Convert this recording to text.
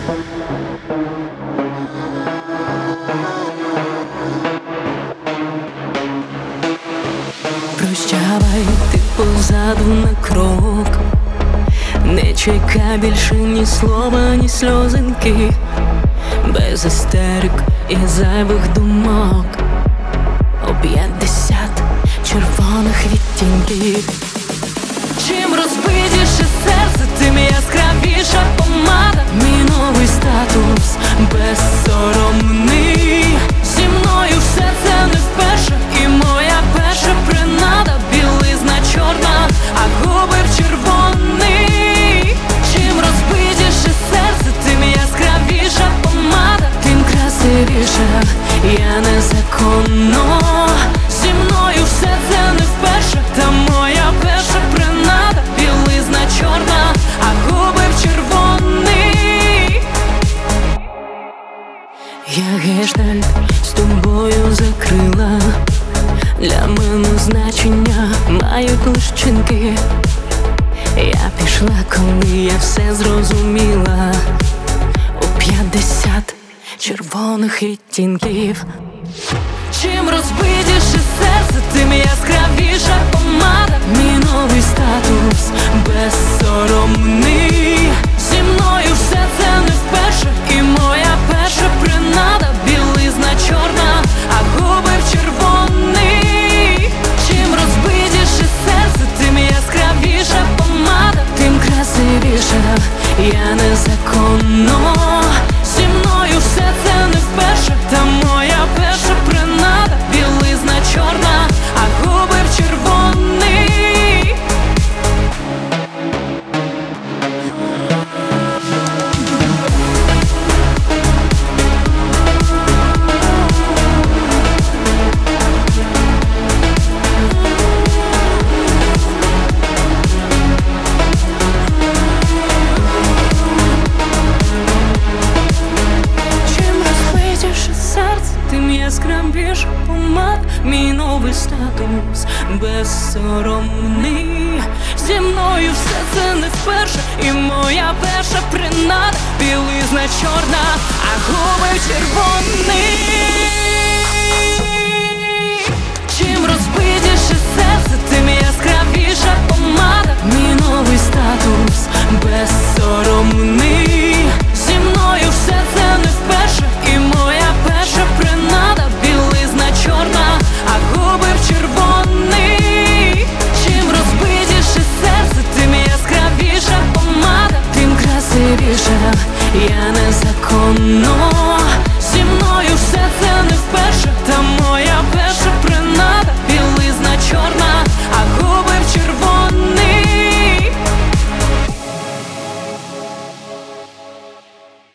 Прощавай, ти позаду на крок. Не чекай більше ні слова, ні сльозинки, без істерик і зайвих думок. О 50 червоних відтінків. Чим розбитіше серце, тим яскравіша помада. Мій новий статус безсоромний. Зі мною все це не вперше, і моя перша принада. Білизна чорна, а губи в червоний. Чим розбитіше серце, тим яскравіша помада. Тим красивіша я незаконно. Зі мною все це не вперше, та моя перша принада. Білизна чорна, а губи в червоний. Я гештальт з тобою закрила. Для мене значення мають лиш вчинки. Я пішла, коли я все зрозуміла. У 50 червоних відтінків. Чим розбитіше серце, тим яскравіша помада. Мій новий статус безсоромний. Зі мною все це не вперше, і моя перша принада. Білизна чорна, а губи в червоний. Чим розбитіше серце, тим яскравіша помада. Тим красивіша я незаконно. Зі мною все це не вперше, та моя перша принада. Білизна чорна, а губи в червоний. Яскравіша помад, мій новий статус безсоромний. Зі мною все це не вперше, і моя перша принада. Білизна чорна, а губи червоний. Чим розбитіше серце, тим яскравіша помада. Мій новий статус